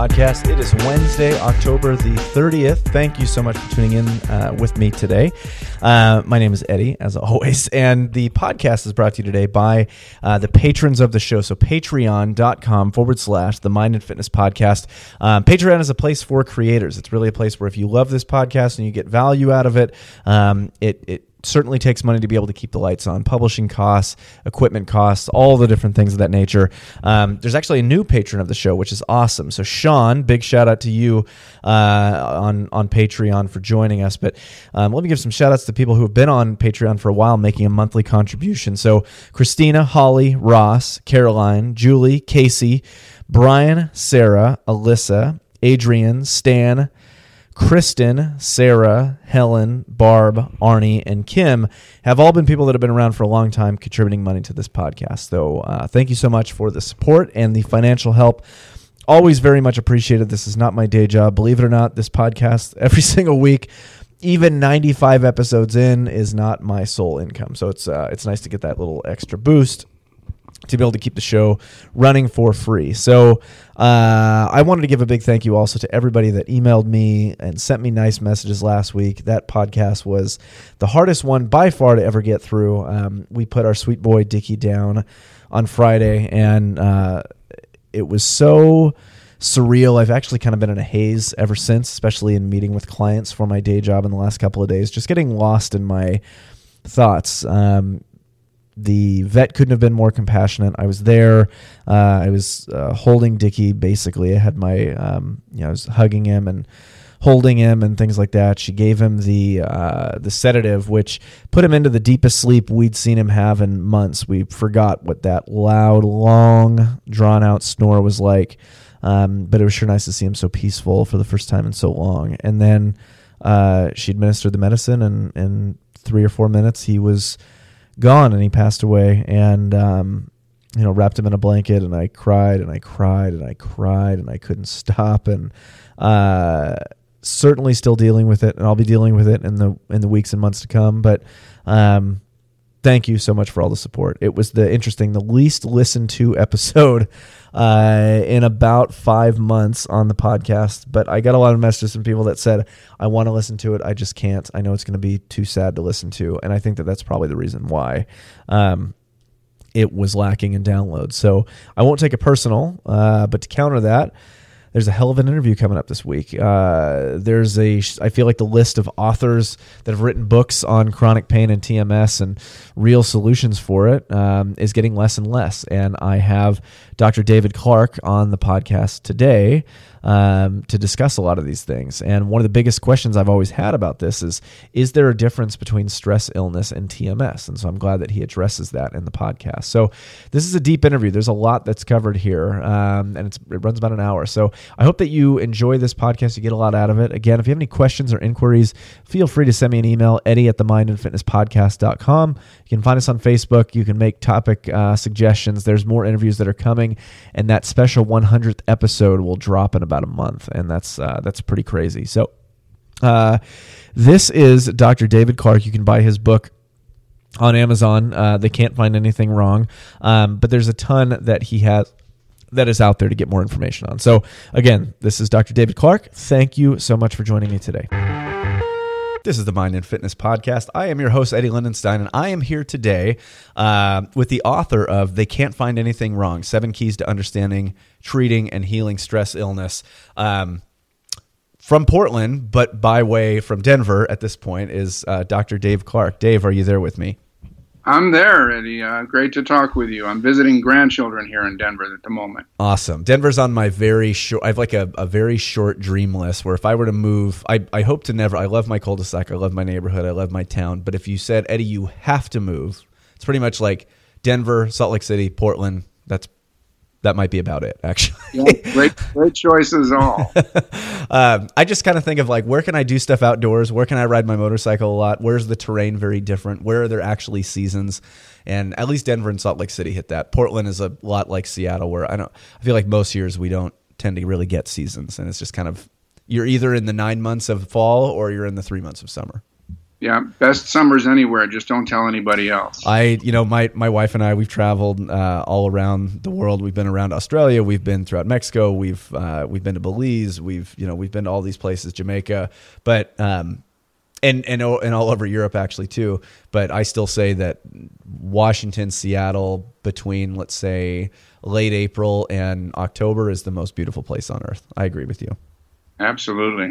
podcast. It is Wednesday, October the 30th. Thank you so much for tuning in with me today. My name is Eddie, as always, and the podcast is brought to you today by the patrons of the show. So patreon.com/the Mind and Fitness Podcast. Patreon is a place for creators. It's really a place where if you love this podcast and you get value out of it, it certainly takes money to be able to keep the lights on. Publishing costs, equipment costs, all the different things of that nature. There's actually a new patron of the show, which is awesome. So Sean, big shout out to you on Patreon for joining us. But let me give some shout outs to people who have been on Patreon for a while, making a monthly contribution. So Christina, Holly, Ross, Caroline, Julie, Casey, Brian, Sarah, Alyssa, Adrian, Stan, Kristen, Sarah, Helen, Barb, Arnie, and Kim have all been people that have been around for a long time contributing money to this podcast. So thank you so much for the support and the financial help. Always very much appreciated. This is not my day job. Believe it or not, this podcast every single week, even 95 episodes in, is not my sole income. So it's nice to get that little extra boost to be able to keep the show running for free. So I wanted to give a big thank you also to everybody that emailed me and sent me nice messages last week. That podcast was the hardest one by far to ever get through. We put our sweet boy Dickie down on Friday, and it was so surreal. I've actually kind of been in a haze ever since, especially in meeting with clients for my day job in the last couple of days, just getting lost in my thoughts. The vet couldn't have been more compassionate. I was there. I was holding Dickie, basically. I had my, I was hugging him and holding him and things like that. She gave him the sedative, which put him into the deepest sleep we'd seen him have in months. We forgot what that loud, long, drawn-out snore was like. But it was sure nice to see him so peaceful for the first time in so long. And then she administered the medicine, and in 3 or 4 minutes, he was gone, and he passed away. And wrapped him in a blanket, and I cried and I cried and I cried, and I couldn't stop. And certainly still dealing with it, and I'll be dealing with it in the weeks and months to come. But thank you so much for all the support. It was the least listened to episode in about 5 months on the podcast, but I got a lot of messages from people that said, I want to listen to it, I just can't. I know it's going to be too sad to listen to, and I think that that's probably the reason why it was lacking in downloads. So I won't take it personal, but to counter that, there's a hell of an interview coming up this week. I feel like the list of authors that have written books on chronic pain and TMS and real solutions for it is getting less and less. And I have Dr. David Clark on the podcast today to discuss a lot of these things. And one of the biggest questions I've always had about this is there a difference between stress, illness, and TMS? And so I'm glad that he addresses that in the podcast. So this is a deep interview. There's a lot that's covered here, and it runs about an hour. So I hope that you enjoy this podcast. You get a lot out of it. Again, if you have any questions or inquiries, feel free to send me an email, eddie@themindandfitnesspodcast.com. You can find us on Facebook. You can make topic suggestions. There's more interviews that are coming, and that special 100th episode will drop in about a month, and that's pretty crazy. So this is Dr. David Clark. You can buy his book on Amazon. They Can't Find Anything Wrong, but there's a ton that he has that is out there to get more information on. So again, this is Dr. David Clark. Thank you so much for joining me today. This is the Mind and Fitness Podcast. I am your host, Eddie Lindenstein, and I am here today with the author of They Can't Find Anything Wrong, 7 Keys to Understanding, Treating, and Healing Stress Illness. From Portland, but by way from Denver at this point, is Dr. Dave Clark. Dave, are you there with me? I'm there, Eddie. Great to talk with you. I'm visiting grandchildren here in Denver at the moment. Awesome. Denver's on my very short, I have like a very short dream list where if I were to move, I hope to never, I love my cul-de-sac, I love my neighborhood, I love my town. But if you said, Eddie, you have to move, it's pretty much like Denver, Salt Lake City, Portland. That might be about it, actually. Yeah, great choices all. I just kind of think of like, where can I do stuff outdoors? Where can I ride my motorcycle a lot? Where's the terrain very different? Where are there actually seasons? And at least Denver and Salt Lake City hit that. Portland is a lot like Seattle, where I feel like most years we don't tend to really get seasons. And it's just kind of, you're either in the 9 months of fall or you're in the 3 months of summer. Yeah, best summers anywhere. Just don't tell anybody else. My wife and I, we've traveled all around the world. We've been around Australia. We've been throughout Mexico. We've been to Belize. We've been to all these places, Jamaica, but and all over Europe actually too. But I still say that Washington, Seattle, between let's say late April and October is the most beautiful place on earth. I agree with you. Absolutely.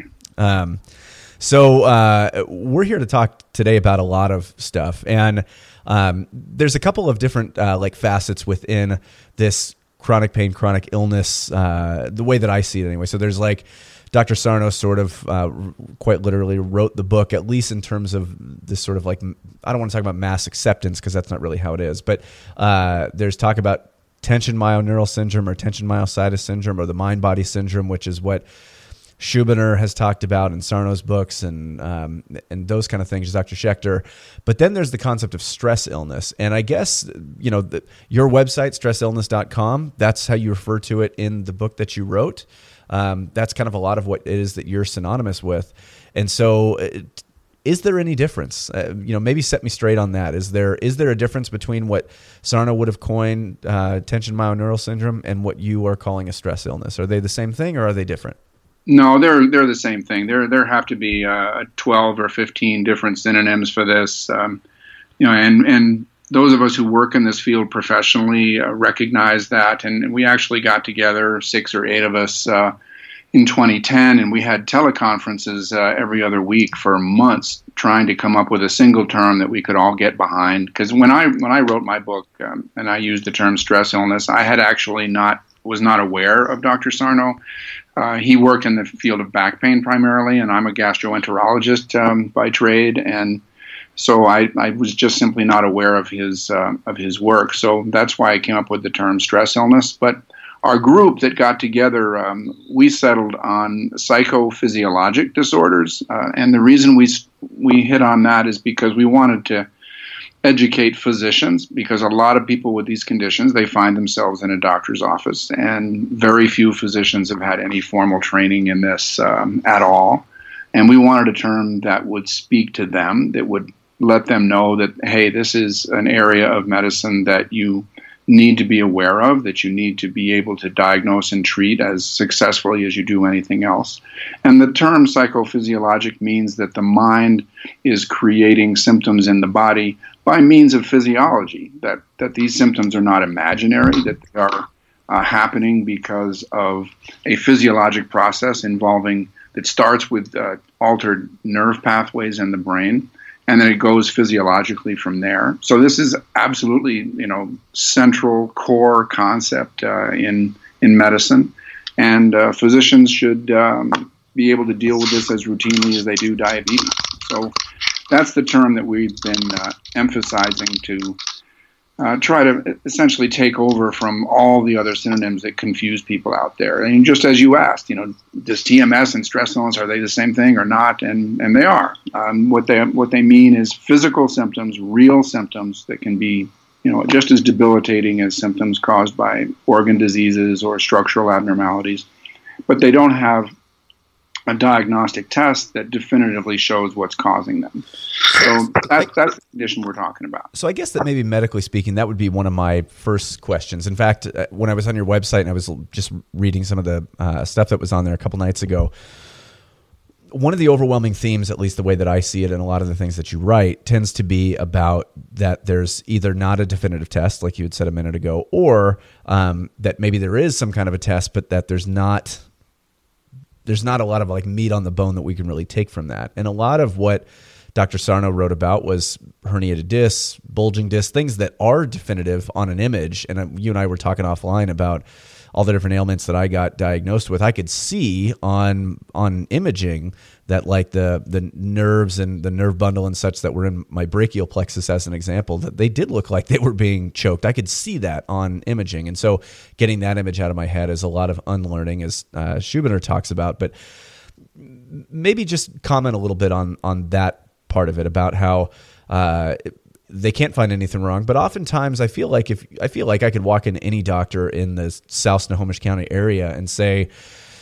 So we're here to talk today about a lot of stuff, and there's a couple of different facets within this chronic pain, chronic illness, the way that I see it anyway. So there's Dr. Sarno sort of quite literally wrote the book, at least in terms of this sort of I don't want to talk about mass acceptance because that's not really how it is, but there's talk about tension myoneural syndrome or tension myositis syndrome or the mind-body syndrome, which is what Schubiner has talked about in Sarno's books and those kind of things, Dr. Schechter. But then there's the concept of stress illness. And I guess, your website, stressillness.com, that's how you refer to it in the book that you wrote. That's kind of a lot of what it is that you're synonymous with. And so is there any difference? Maybe set me straight on that. Is there a difference between what Sarno would have coined tension myoneural syndrome and what you are calling a stress illness? Are they the same thing or are they different? No, they're the same thing. There have to be 12 or 15 different synonyms for this. And those of us who work in this field professionally recognize that. And we actually got together, 6 or 8 of us, in 2010, and we had teleconferences every other week for months, trying to come up with a single term that we could all get behind. Because when I wrote my book and I used the term stress illness, I had actually was not aware of Dr. Sarno. He worked in the field of back pain primarily, and I'm a gastroenterologist by trade, and so I was just simply not aware of his work. So that's why I came up with the term stress illness. But our group that got together, we settled on psychophysiologic disorders, and the reason we hit on that is because we wanted to educate physicians, because a lot of people with these conditions, they find themselves in a doctor's office, and very few physicians have had any formal training in this at all. And we wanted a term that would speak to them, that would let them know that, hey, this is an area of medicine that you need to be aware of, that you need to be able to diagnose and treat as successfully as you do anything else. And the term psychophysiologic means that the mind is creating symptoms in the body by means of physiology, that these symptoms are not imaginary, that they are happening because of a physiologic process that starts with altered nerve pathways in the brain, and then it goes physiologically from there. So this is absolutely, central core concept in medicine, and physicians should be able to deal with this as routinely as they do diabetes. So that's the term that we've been emphasizing to try to essentially take over from all the other synonyms that confuse people out there. And just as you asked, does TMS and stress illness, are they the same thing or not? And they are. What they mean is physical symptoms, real symptoms that can be just as debilitating as symptoms caused by organ diseases or structural abnormalities, but they don't have a diagnostic test that definitively shows what's causing them. So that's the condition we're talking about. So I guess that maybe medically speaking, that would be one of my first questions. In fact, when I was on your website and I was just reading some of the stuff that was on there a couple nights ago, one of the overwhelming themes, at least the way that I see it and a lot of the things that you write, tends to be about that there's either not a definitive test, like you had said a minute ago, or that maybe there is some kind of a test, but that there's not a lot of meat on the bone that we can really take from that. And a lot of what Dr. Sarno wrote about was herniated discs, bulging discs, things that are definitive on an image. And you and I were talking offline about all the different ailments that I got diagnosed with. I could see on imaging that the nerves and the nerve bundle and such that were in my brachial plexus, as an example, that they did look like they were being choked. I could see that on imaging. And so getting that image out of my head is a lot of unlearning, as Schubiner talks about. But maybe just comment a little bit on that part of it, about how they can't find anything wrong. But oftentimes I feel like I could walk into any doctor in the South Snohomish County area and say,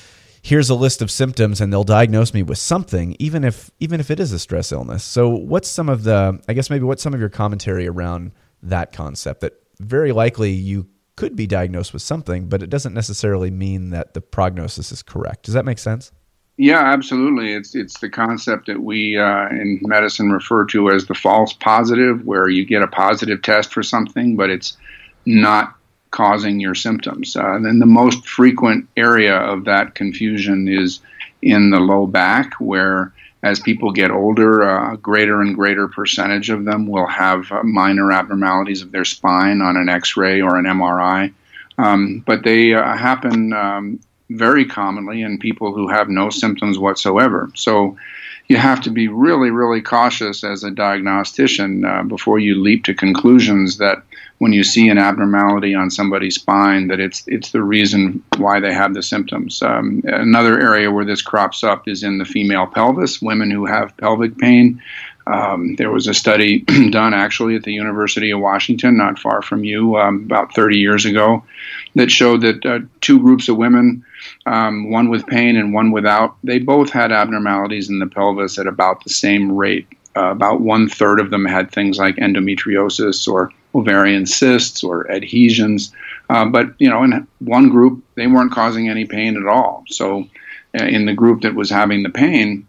here's a list of symptoms, and they'll diagnose me with something, even if it is a stress illness. So what's some of your commentary around that concept, that very likely you could be diagnosed with something, but it doesn't necessarily mean that the prognosis is correct? Does that make sense? Yeah, absolutely. It's the concept that we in medicine refer to as the false positive, where you get a positive test for something, but it's not causing your symptoms. And then the most frequent area of that confusion is in the low back, where as people get older, a greater and greater percentage of them will have minor abnormalities of their spine on an X-ray or an MRI. But they happen very commonly in people who have no symptoms whatsoever. So you have to be really, really cautious as a diagnostician before you leap to conclusions that when you see an abnormality on somebody's spine, that it's the reason why they have the symptoms. Another area where this crops up is in the female pelvis, women who have pelvic pain. There was a study done actually at the University of Washington, not far from you, about 30 years ago, that showed that two groups of women, one with pain and one without, they both had abnormalities in the pelvis at about the same rate. About 1/3 of them had things like endometriosis or ovarian cysts or adhesions. But, in one group, they weren't causing any pain at all. So in the group that was having the pain,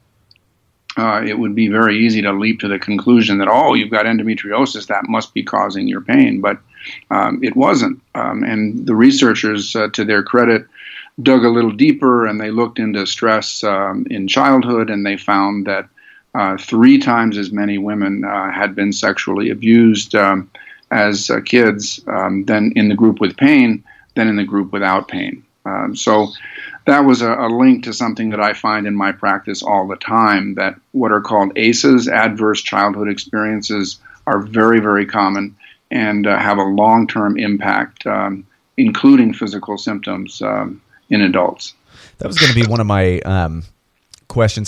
it would be very easy to leap to the conclusion that, oh, you've got endometriosis, that must be causing your pain. But it wasn't. And the researchers, to their credit, dug a little deeper, and they looked into stress in childhood, and they found that 3 times as many women had been sexually abused as kids than in the group with pain than in the group without pain. So that was a link to something that I find in my practice all the time, that what are called ACEs, adverse childhood experiences, are very, very common and have a long-term impact, including physical symptoms in adults. That was going to be one of my questions.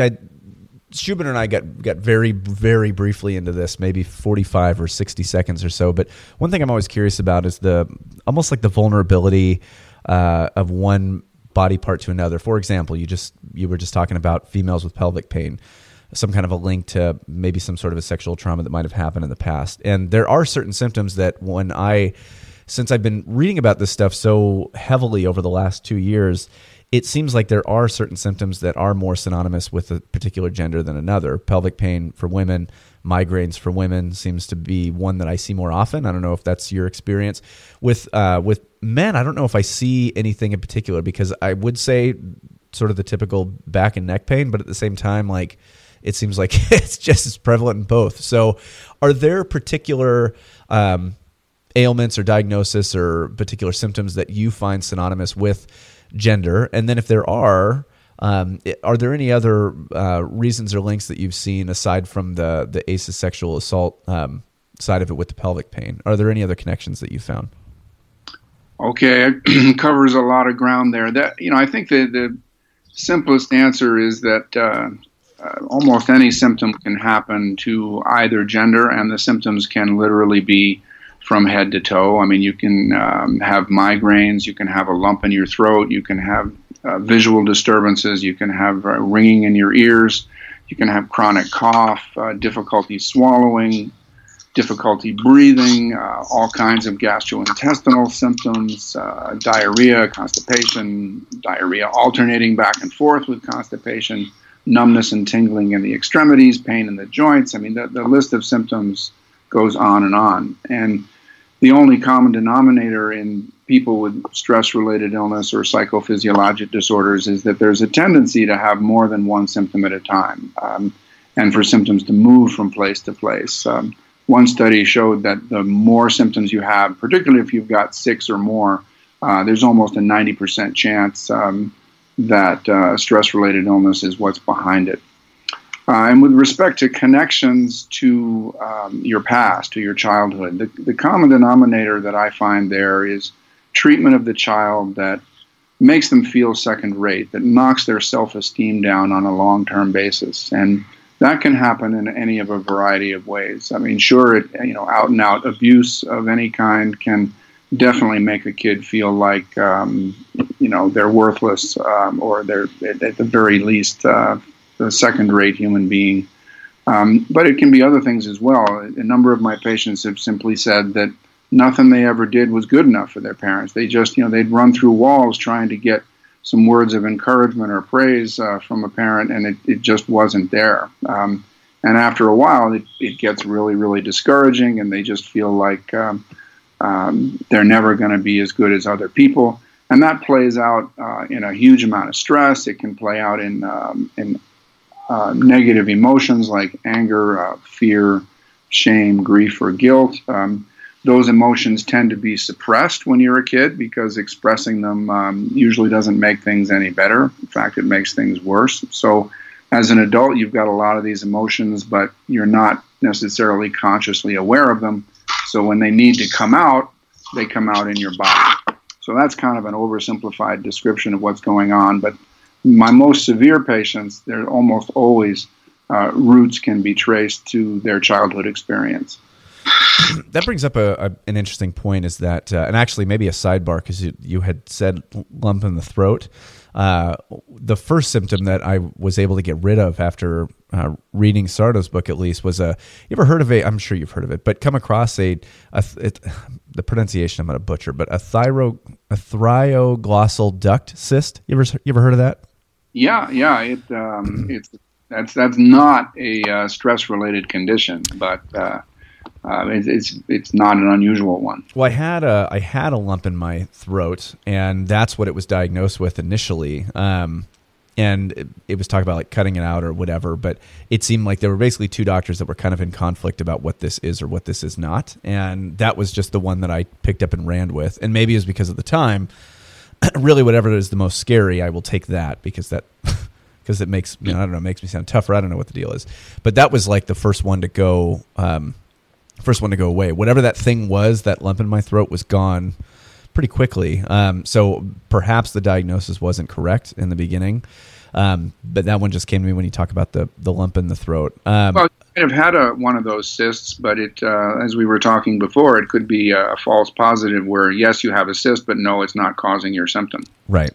Shubin and I got very, very briefly into this, maybe 45 or 60 seconds or so. But one thing I'm always curious about is almost like the vulnerability of one body part to another. For example, you were just talking about females with pelvic pain, some kind of a link to maybe some sort of a sexual trauma that might have happened in the past. And there are certain symptoms that since I've been reading about this stuff so heavily over the last 2 years, it seems like there are certain symptoms that are more synonymous with a particular gender than another. Pelvic pain for women, migraines for women seems to be one that I see more often. I don't know if that's your experience. With men, I don't know if I see anything in particular, because I would say sort of the typical back and neck pain, but at the same time, like, it seems like it's just as prevalent in both. So are there particular ailments or diagnosis or particular symptoms that you find synonymous with gender? And then if there are there any other reasons or links that you've seen aside from the ACEs sexual assault side of it with the pelvic pain? Are there any other connections that you found? Okay, it covers a lot of ground there. I think the simplest answer is that almost any symptom can happen to either gender, and the symptoms can literally be from head to toe. I mean, you can have migraines, you can have a lump in your throat, you can have visual disturbances, you can have ringing in your ears, you can have chronic cough, difficulty swallowing, difficulty breathing, all kinds of gastrointestinal symptoms, diarrhea, constipation, diarrhea alternating back and forth with constipation, numbness and tingling in the extremities, pain in the joints. I mean, the list of symptoms goes on and on. And the only common denominator in people with stress-related illness or psychophysiologic disorders is that there's a tendency to have more than one symptom at a time, and for symptoms to move from place to place. One study showed that the more symptoms you have, particularly if you've got 6 or more, there's almost a 90% chance that stress-related illness is what's behind it. And with respect to connections to your past, to your childhood, the common denominator that I find there is treatment of the child that makes them feel second-rate, that knocks their self-esteem down on a long-term basis. And that can happen in any of a variety of ways. I mean, sure, out-and-out abuse of any kind can definitely make a kid feel like they're worthless, or they're at the very least a second-rate human being. But it can be other things as well. A number of my patients have simply said that nothing they ever did was good enough for their parents. They just, they'd run through walls trying to get some words of encouragement or praise from a parent, and it just wasn't there. And after a while, it gets really, really discouraging, and they just feel like they're never going to be as good as other people. And that plays out in a huge amount of stress. It can play out in negative emotions like anger, fear, shame, grief, or guilt. Those emotions tend to be suppressed when you're a kid because expressing them usually doesn't make things any better. In fact, it makes things worse. So as an adult, you've got a lot of these emotions, but you're not necessarily consciously aware of them. So when they need to come out, they come out in your body. So that's kind of an oversimplified description of what's going on. But my most severe patients, they're almost always roots can be traced to their childhood experience. That brings up an interesting point, is that, and actually maybe a sidebar, because you had said lump in the throat. The first symptom that I was able to get rid of after reading Sarno's book, at least, was you ever heard of I'm sure you've heard of it, but come across the pronunciation I'm going to butcher, but a thyroglossal duct cyst. You ever heard of that? Yeah. That's not a stress-related condition, but it's not an unusual one. Well, I had a lump in my throat, and that's what it was diagnosed with initially. And it was talking about like cutting it out or whatever, but it seemed like there were basically two doctors that were kind of in conflict about what this is or what this is not. And that was just the one that I picked up and ran with. And maybe it was because of the time. Really, whatever is the most scary, I will take that because it makes, I don't know, makes me sound tougher. I don't know what the deal is. But that was like the first one to go away. Whatever that thing was, that lump in my throat was gone pretty quickly. So perhaps the diagnosis wasn't correct in the beginning. But that one just came to me when you talk about the lump in the throat. Well, you might have had one of those cysts, but it, as we were talking before, it could be a false positive where, yes, you have a cyst, but no, it's not causing your symptom. Right.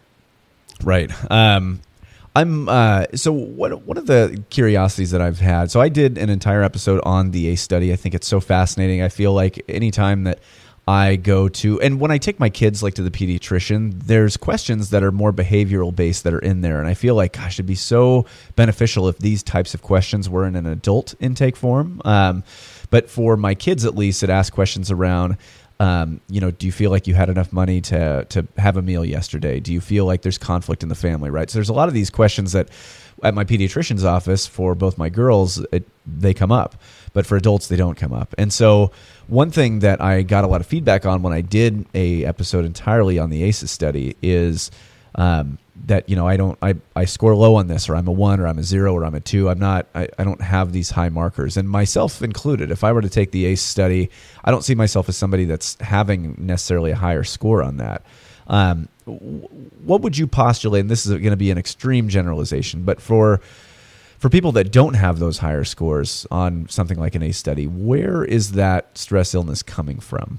So one of the curiosities that I've had, so I did an entire episode on the ACE study. I think it's so fascinating. I feel like anytime that I go to, and when I take my kids like to the pediatrician, there's questions that are more behavioral based that are in there. And I feel like, gosh, it'd be so beneficial if these types of questions were in an adult intake form. But for my kids, at least, it asks questions around, do you feel like you had enough money to have a meal yesterday? Do you feel like there's conflict in the family, right? So there's a lot of these questions that at my pediatrician's office for both my girls, they come up, but for adults, they don't come up. And so one thing that I got a lot of feedback on when I did a episode entirely on the ACEs study is that, I score low on this, or I'm a 1 or I'm a 0 or I'm a 2. I don't have these high markers, and myself included. If I were to take the ACE study, I don't see myself as somebody that's having necessarily a higher score on that. What would you postulate, and this is going to be an extreme generalization, but for people that don't have those higher scores on something like an ACE study, where is that stress illness coming from?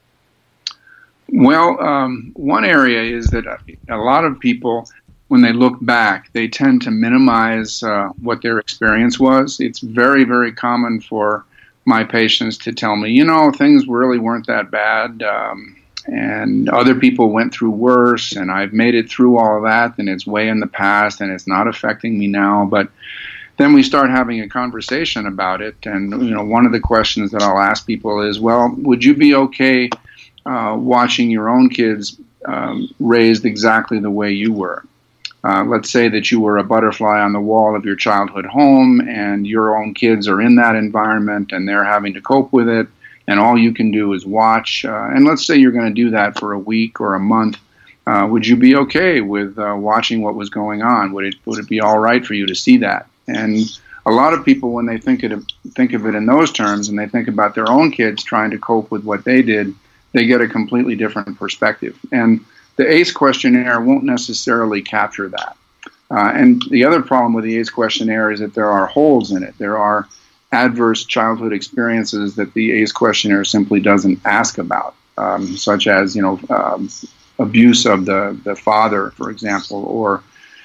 Well, one area is that a lot of people, when they look back, they tend to minimize what their experience was. It's very, very common for my patients to tell me, things really weren't that bad, and other people went through worse, and I've made it through all of that, and it's way in the past, and it's not affecting me now. But then we start having a conversation about it, and one of the questions that I'll ask people is, well, would you be okay watching your own kids raised exactly the way you were? Let's say that you were a butterfly on the wall of your childhood home, and your own kids are in that environment, and they're having to cope with it, and all you can do is watch. And let's say you're going to do that for a week or a month. Would you be okay with watching what was going on? Would it be all right for you to see that? And a lot of people, when they think of it in those terms, and they think about their own kids trying to cope with what they did, they get a completely different perspective. And the ACE questionnaire won't necessarily capture that. And the other problem with the ACE questionnaire is that there are holes in it. There are adverse childhood experiences that the ACE questionnaire simply doesn't ask about, such as, abuse of the father, for example, or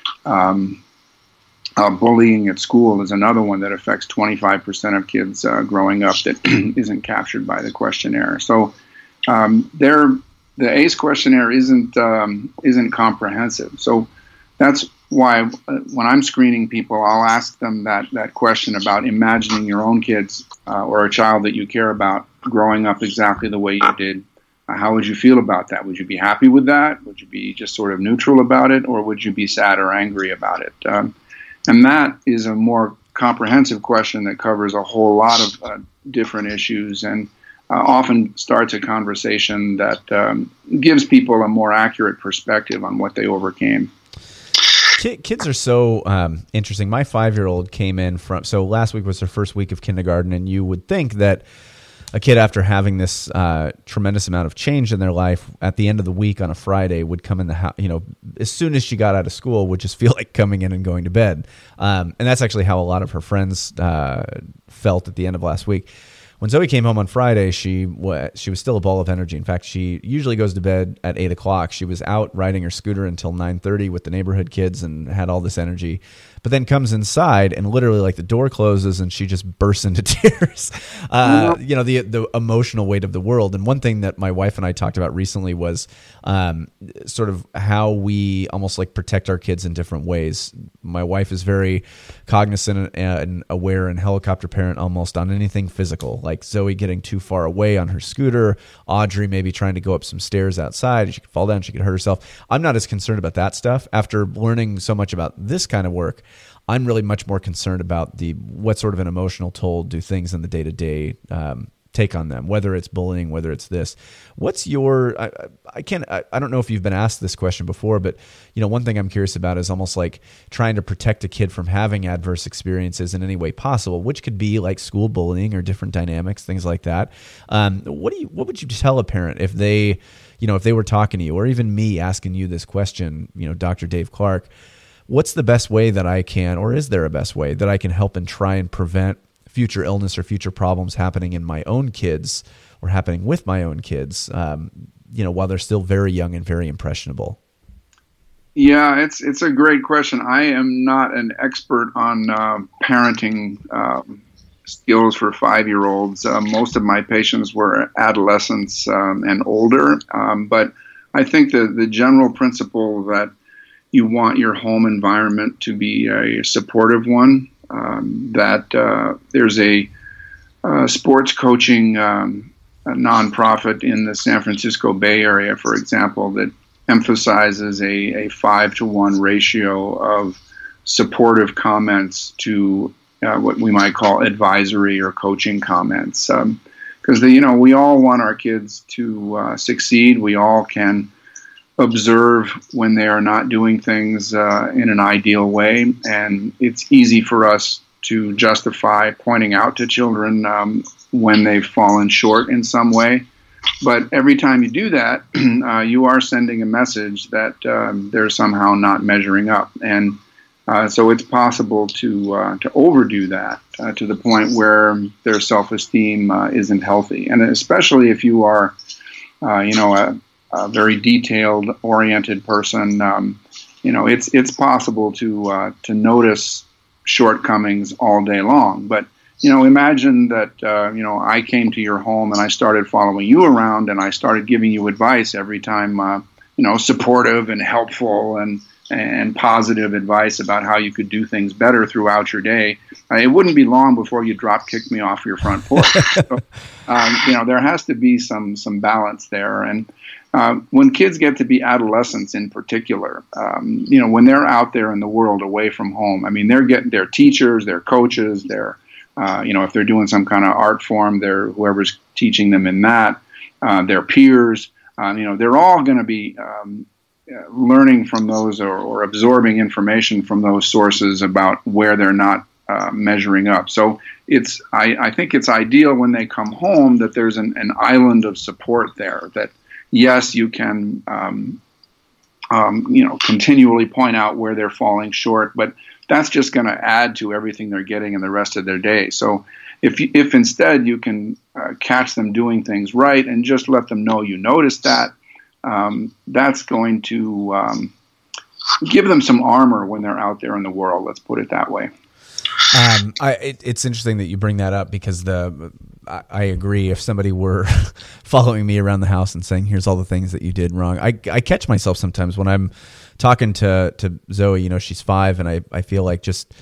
bullying at school is another one that affects 25% of kids growing up that isn't captured by the questionnaire. So the ACE questionnaire isn't comprehensive. So that's why when I'm screening people, I'll ask them that question about imagining your own kids or a child that you care about growing up exactly the way you did. How would you feel about that? Would you be happy with that? Would you be just sort of neutral about it? Or would you be sad or angry about it? And that is a more comprehensive question that covers a whole lot of different issues and often starts a conversation that gives people a more accurate perspective on what they overcame. Kids are so interesting. My 5-year-old came in so last week was her first week of kindergarten, and you would think that a kid, after having this tremendous amount of change in their life, at the end of the week on a Friday would come in the house, as soon as she got out of school, would just feel like coming in and going to bed. And that's actually how a lot of her friends felt at the end of last week. When Zoe came home on Friday, she was still a ball of energy. In fact, she usually goes to bed at 8 o'clock. She was out riding her scooter until 9:30 with the neighborhood kids and had all this energy. But then comes inside and literally like the door closes and she just bursts into tears. The emotional weight of the world. And one thing that my wife and I talked about recently was sort of how we almost like protect our kids in different ways. My wife is very cognizant and aware and helicopter parent almost on anything physical, like Zoe getting too far away on her scooter, Audrey maybe trying to go up some stairs outside. She could fall down, she could hurt herself. I'm not as concerned about that stuff. After learning so much about this kind of work, I'm really much more concerned about what sort of an emotional toll do things in the day-to-day take on them, whether it's bullying, whether it's this. What's your, I don't know if you've been asked this question before, but one thing I'm curious about is almost like trying to protect a kid from having adverse experiences in any way possible, which could be like school bullying or different dynamics, things like that. What would you tell a parent if they, if they were talking to you, or even me asking you this question, Dr. Dave Clark, what's the best way that I can, or is there a best way that I can help and try and prevent future illness or future problems happening in my own kids or happening with my own kids, while they're still very young and very impressionable? Yeah, it's a great question. I am not an expert on parenting skills for 5-year-olds. Most of my patients were adolescents and older, but I think the general principle that you want your home environment to be a supportive one, that there's a sports coaching nonprofit in the San Francisco Bay Area, for example, that emphasizes a 5-to-1 ratio of supportive comments to what we might call advisory or coaching comments. Because we all want our kids to succeed. We all can observe when they are not doing things in an ideal way, and it's easy for us to justify pointing out to children when they've fallen short in some way. But every time you do that, you are sending a message that they're somehow not measuring up, and so it's possible to overdo that to the point where their self-esteem isn't healthy, and especially if you are, a very detailed-oriented person, it's possible to notice shortcomings all day long. But imagine that I came to your home and I started following you around and I started giving you advice every time, supportive and helpful and positive advice about how you could do things better throughout your day. It wouldn't be long before you drop kick me off your front porch. So, there has to be some balance there. And when kids get to be adolescents in particular, when they're out there in the world away from home, they're getting their teachers, their coaches, their, if they're doing some kind of art form, they're whoever's teaching them in that, their peers, they're all going to be learning from those or absorbing information from those sources about where they're not measuring up. So I think it's ideal when they come home that there's an island of support there, that yes, you can, continually point out where they're falling short, but that's just going to add to everything they're getting in the rest of their day. So if instead you can catch them doing things right and just let them know you noticed that, that's going to give them some armor when they're out there in the world. Let's put it that way. It's interesting that you bring that up because I agree. If somebody were following me around the house and saying, "Here's all the things that you did wrong," I catch myself sometimes when I'm talking to Zoe. She's 5, and I feel like just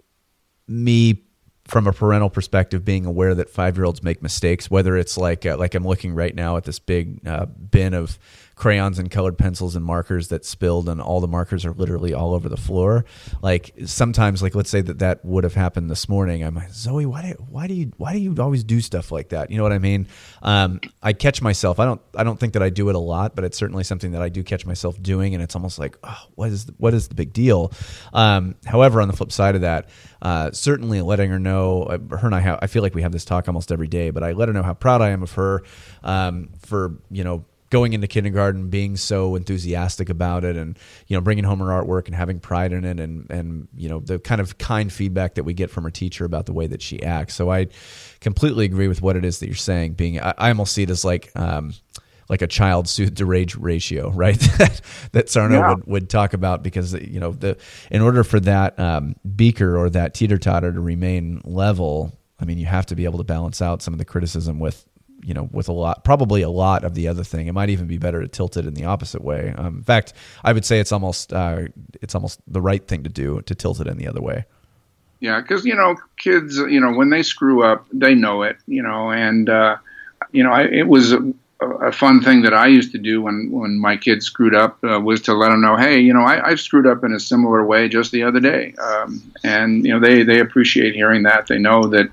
me from a parental perspective being aware that 5-year-olds make mistakes. Whether it's like I'm looking right now at this big bin of crayons and colored pencils and markers that spilled, and all the markers are literally all over the floor. Like sometimes, like let's say that would have happened this morning. I'm like, Zoe, why do you always do stuff like that? You know what I mean? I catch myself. I don't think that I do it a lot, but it's certainly something that I do catch myself doing, and it's almost like, oh, what is the big deal? However, on the flip side of that, certainly letting her know, her and I feel like we have this talk almost every day, but I let her know how proud I am of her for going into kindergarten, being so enthusiastic about it, and bringing home her artwork and having pride in it, and the kind of kind feedback that we get from her teacher about the way that she acts. So I completely agree with what it is that you're saying. I almost see it as like a child soothe to rage ratio, right? that Sarno would talk about, because in order for that beaker or that teeter-totter to remain level, I mean, you have to be able to balance out some of the criticism with probably a lot of the other thing. It might even be better to tilt it in the opposite way. In fact, I would say it's almost the right thing to do, to tilt it in the other way. Yeah, because kids, when they screw up, they know it. And it was a fun thing that I used to do when my kids screwed up, was to let them know, hey, I've screwed up in a similar way just the other day, and they appreciate hearing that. They know that.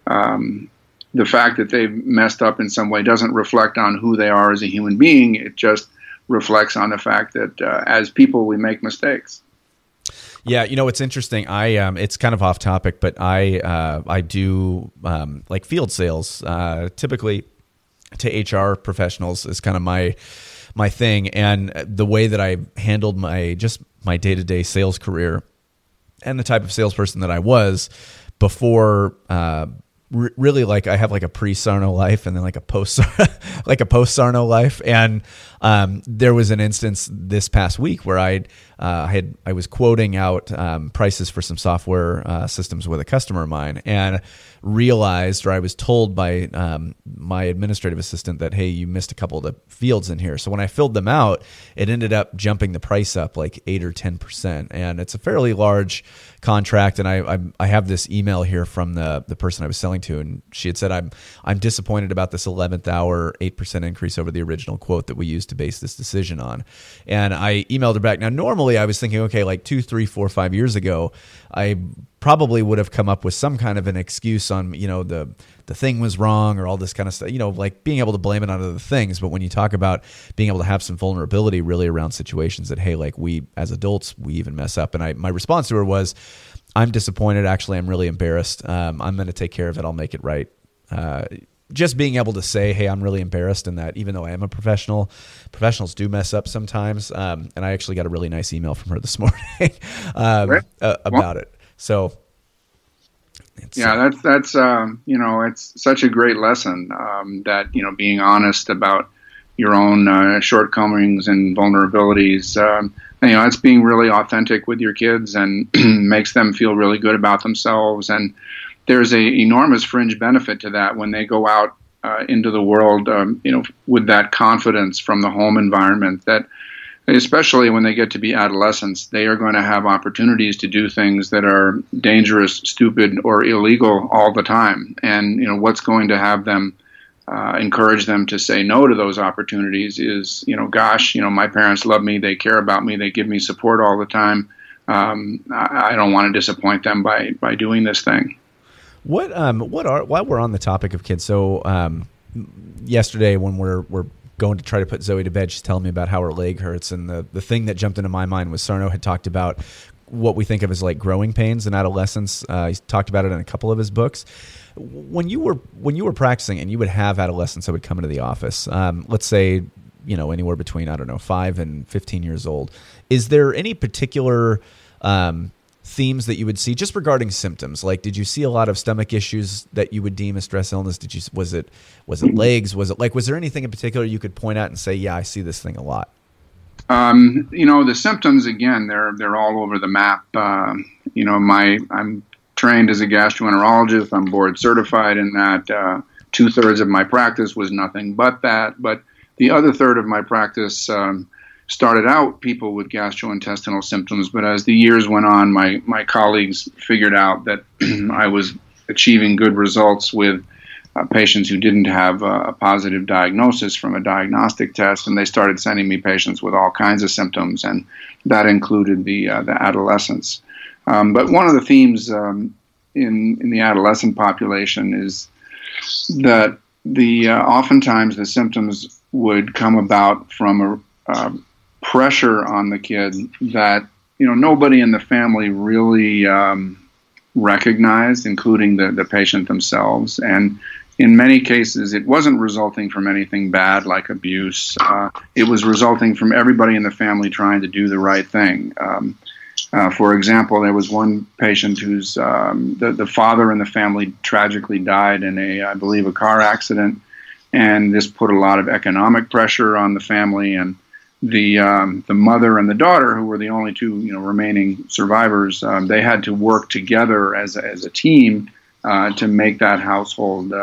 The fact that they've messed up in some way doesn't reflect on who they are as a human being. It just reflects on the fact that as people, we make mistakes. Yeah, it's interesting. It's kind of off topic, but I do like field sales, typically to HR professionals is kind of my thing, and the way that I handled my day-to-day sales career and the type of salesperson that I was before. Really, like I have like a pre-Sarno life and then like a post Sarno life, and there was an instance this past week where I was quoting out prices for some software systems with a customer of mine, and realized, or I was told by my administrative assistant that, hey, you missed a couple of the fields in here. So when I filled them out, it ended up jumping the price up like 8 or 10%, and it's a fairly large contract. And I have this email here from the person I was selling to, and she had said, I'm disappointed about this 11th hour 8% increase over the original quote that we used to base this decision on. And I emailed her back. Now, normally I was thinking, okay, like 2, 3, 4, 5 years ago, I probably would have come up with some kind of an excuse on, the thing was wrong or all this kind of stuff, like being able to blame it on other things. But when you talk about being able to have some vulnerability really around situations that, hey, like we as adults, we even mess up. And my response to her was, I'm disappointed. Actually, I'm really embarrassed. I'm going to take care of it. I'll make it right. Just being able to say, hey, I'm really embarrassed, and that even though I am a professional, professionals do mess up sometimes. And I actually got a really nice email from her this morning about it. So that's it's such a great lesson that, being honest about your own shortcomings and vulnerabilities, it's being really authentic with your kids and makes them feel really good about themselves. And there's a enormous fringe benefit to that when they go out into the world, with that confidence from the home environment, that especially when they get to be adolescents, they are going to have opportunities to do things that are dangerous, stupid, or illegal all the time. And, what's going to have them encourage them to say no to those opportunities is, my parents love me, they care about me, they give me support all the time. I don't want to disappoint them by doing this thing. While we're on the topic of kids, so yesterday when we're going to try to put Zoe to bed, she's telling me about how her leg hurts, and the thing that jumped into my mind was Sarno had talked about what we think of as like growing pains in adolescence. He's talked about it in a couple of his books. When you were practicing and you would have adolescents that would come into the office, let's say, anywhere between, 5 and 15 years old, is there any particular themes that you would see just regarding symptoms? Like, did you see a lot of stomach issues that you would deem a stress illness? Was it legs? Was there anything in particular you could point out and say, yeah, I see this thing a lot? The symptoms, again, they're all over the map. I'm trained as a gastroenterologist. I'm board certified in that. 2/3 of my practice was nothing but that. But the other third of my practice started out people with gastrointestinal symptoms. But as the years went on, my colleagues figured out that I was achieving good results with patients who didn't have a positive diagnosis from a diagnostic test, and they started sending me patients with all kinds of symptoms, and that included the adolescents. But one of the themes in the adolescent population is that oftentimes the symptoms would come about from a pressure on the kid that nobody in the family really recognized, including the patient themselves. And in many cases, it wasn't resulting from anything bad like abuse. It was resulting from everybody in the family trying to do the right thing. For example, there was one patient whose the father in the family tragically died in I believe, a car accident, and this put a lot of economic pressure on the family. And the mother and the daughter, who were the only two remaining survivors, they had to work together as a team to make that household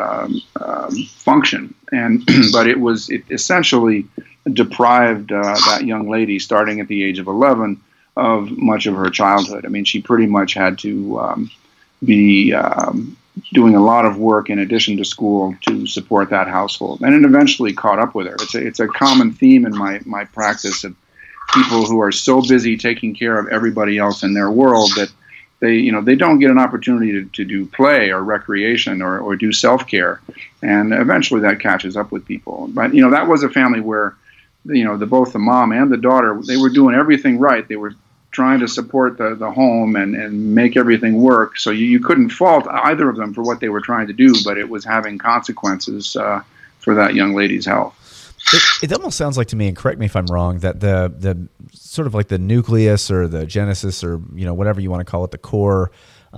function. And but it essentially deprived that young lady, starting at the age of 11, of much of her childhood. I mean, she pretty much had to be doing a lot of work in addition to school to support that household, and it eventually caught up with her. It's a common theme in my practice of people who are so busy taking care of everybody else in their world that they don't get an opportunity to do play or recreation or do self-care, and eventually that catches up with people. But that was a family where both the mom and the daughter, they were doing everything right. They were trying to support the home and make everything work. So you couldn't fault either of them for what they were trying to do, but it was having consequences for that young lady's health. It almost sounds like to me, and correct me if I'm wrong, that the sort of like the nucleus or the genesis or whatever you want to call it, the core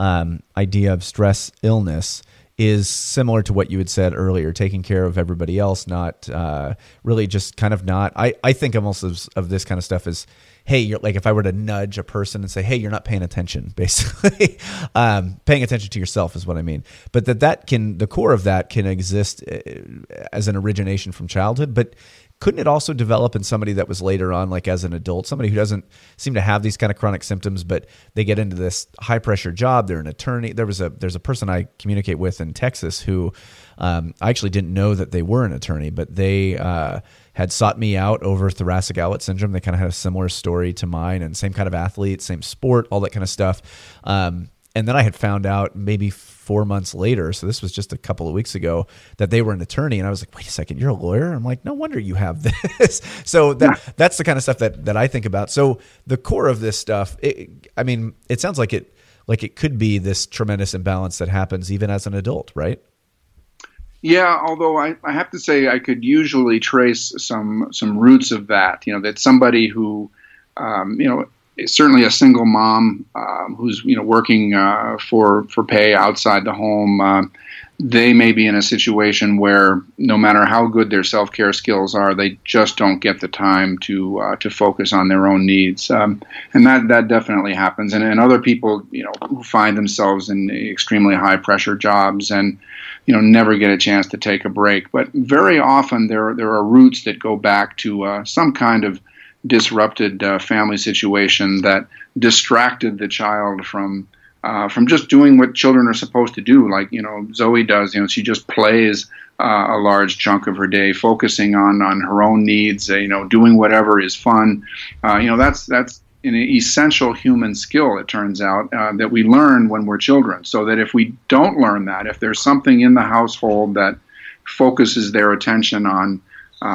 idea of stress illness is similar to what you had said earlier, taking care of everybody else, not really just kind of not. I think almost of this kind of stuff as, hey, you're like, if I were to nudge a person and say, hey, you're not paying attention, basically, paying attention to yourself is what I mean. But the core of that can exist as an origination from childhood, but couldn't it also develop in somebody that was later on, like as an adult, somebody who doesn't seem to have these kind of chronic symptoms, but they get into this high pressure job, they're an attorney. There's a person I communicate with in Texas who I actually didn't know that they were an attorney, but they had sought me out over thoracic outlet syndrome. They kind of had a similar story to mine, and same kind of athlete, same sport, all that kind of stuff. And then I had found out maybe 4 months later, so this was just a couple of weeks ago, that they were an attorney. And I was like, wait a second, you're a lawyer? I'm like, no wonder you have this. So that's the kind of stuff that I think about. So the core of this stuff, it sounds like it could be this tremendous imbalance that happens even as an adult, right? Yeah, although I have to say I could usually trace some roots of that. That somebody who, certainly a single mom who's working for pay outside the home, they may be in a situation where no matter how good their self-care skills are, they just don't get the time to focus on their own needs, and that definitely happens. And other people who find themselves in extremely high pressure jobs and never get a chance to take a break. But very often there are roots that go back to some kind of disrupted family situation that distracted the child from just doing what children are supposed to do. Like Zoe does. She just plays a large chunk of her day, focusing on her own needs. Doing whatever is fun. That's an essential human skill, it turns out, that we learn when we're children. So that if we don't learn that, if there's something in the household that focuses their attention on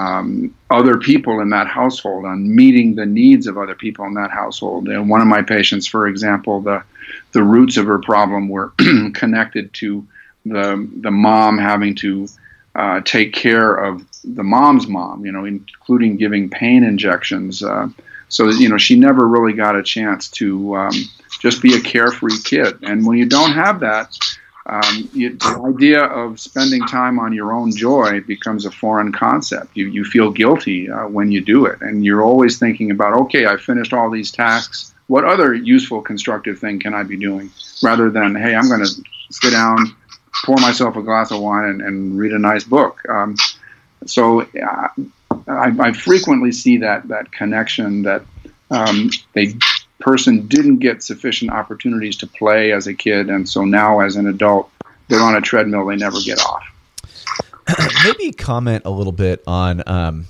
other people in that household, on meeting the needs of other people in that household. And one of my patients, for example, the roots of her problem were connected to the mom having to take care of the mom's mom, including giving pain injections So, she never really got a chance to just be a carefree kid. And when you don't have that, the idea of spending time on your own joy becomes a foreign concept. You feel guilty when you do it. And you're always thinking about, okay, I finished all these tasks. What other useful, constructive thing can I be doing? Rather than, hey, I'm going to sit down, pour myself a glass of wine and read a nice book. So I frequently see that connection that they person didn't get sufficient opportunities to play as a kid, and so now as an adult, they're on a treadmill they never get off. Maybe comment a little bit on.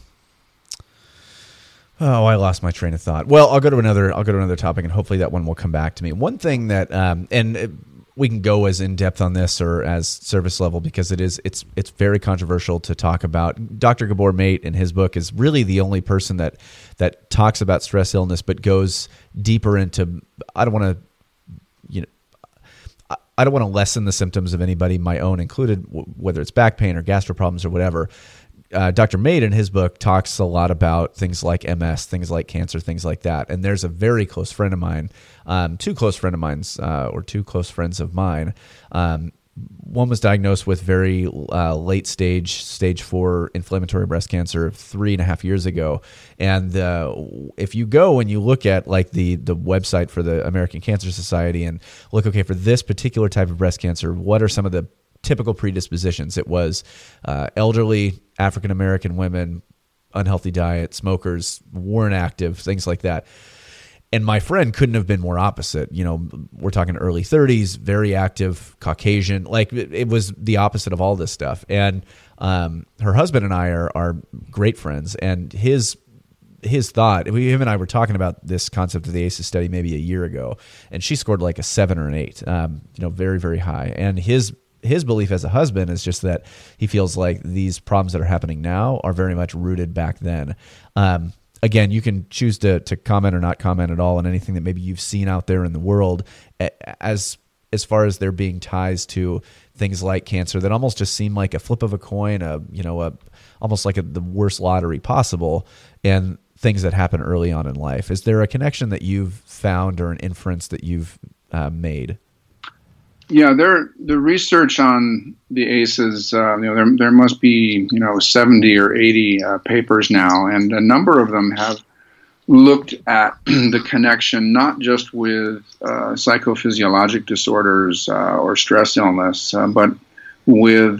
I lost my train of thought. Well, I'll go to another topic, and hopefully that one will come back to me. One thing that, we can go as in depth on this or as service level because it's very controversial to talk about. Dr. Gabor Mate in his book is really the only person that talks about stress illness, but goes deeper into. I don't want to lessen the symptoms of anybody, my own included, whether it's back pain or gastro problems or whatever. Dr. Mate in his book talks a lot about things like MS, things like cancer, things like that. And there's a very close friend of mine, two close friends of mine. One was diagnosed with very late stage 4 inflammatory breast cancer 3.5 years ago. And if you go and you look at like the website for the American Cancer Society and look, okay, for this particular type of breast cancer, what are some of the typical predispositions? It was elderly African-American women, unhealthy diet, smokers, weren't active, things like that. And my friend couldn't have been more opposite. We're talking early 30s, very active, Caucasian. Like it was the opposite of all this stuff. And her husband and I are great friends. And his thought, him and I were talking about this concept of the ACEs study maybe a year ago, and she scored like a 7 or an 8, very, very high. And his belief as a husband is just that he feels like these problems that are happening now are very much rooted back then. Again, you can choose to comment or not comment at all on anything that maybe you've seen out there in the world as far as there being ties to things like cancer that almost just seem like a flip of a coin, almost like the worst lottery possible, and things that happen early on in life. Is there a connection that you've found or an inference that you've made? Yeah, the research on the ACEs, there must be 70 or 80 papers now, and a number of them have looked at the connection not just with psychophysiologic disorders or stress illness, but with